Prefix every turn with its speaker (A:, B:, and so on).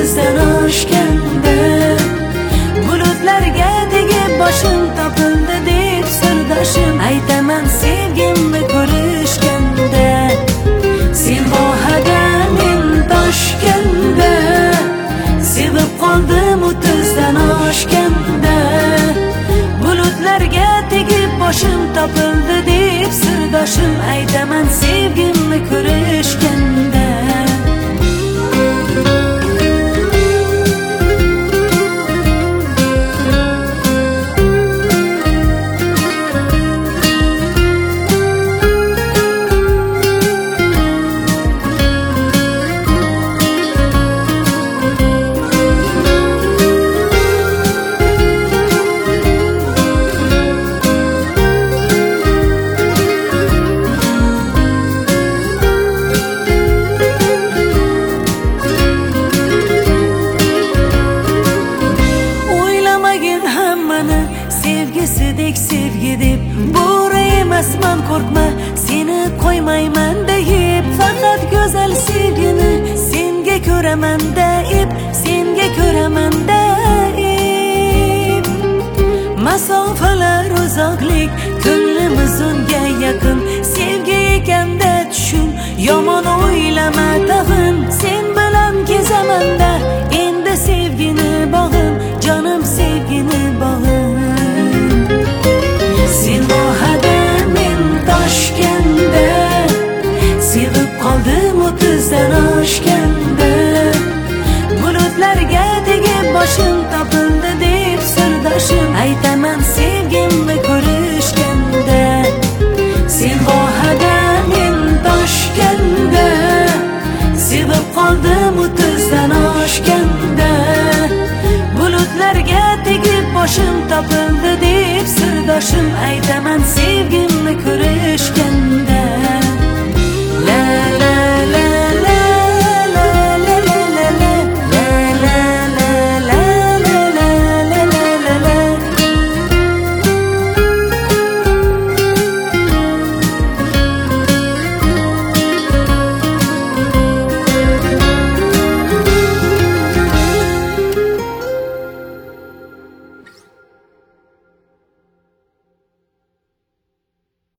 A: o'ttizdan oshganda, bulutlarga tegib boshim topildi deb sirdoshim aytaman sevgimni ko'rishganda. Sen vohada men toshganda, sevib qoldim o'ttizdan oshganda, bulutlarga tegib boshim topildi deb sirdoshim aytaman sevgimni ko'rishganda. Sevgisidek sevgi deb bo'ri emasman, qo'rqma seni qo'ymayman deb, faqat go'zal sevgini senga ko'raman deb, senga ko'raman deb. Masofalar uzoqlik, ko'nglimiz unga yaqin, sevgi ekanda tushun, yomon o'ylama tag'in. Sen bilan kezamanda endi sevgini bog'im, jonim sevgini bog'im. Sen vohada men toshganda, sevib qoldim o'ttizdan oshganda, bulutlarga tegib boshim topildi deb sirdoshim aytaman sevgimni ko'rishganda. Sen vohada men toshganda, sevib qoldim o'ttizdan oshganda, bulutlarga tegib boshim topildi deb sirdoshim aytaman sevgimni ko'rishganda. La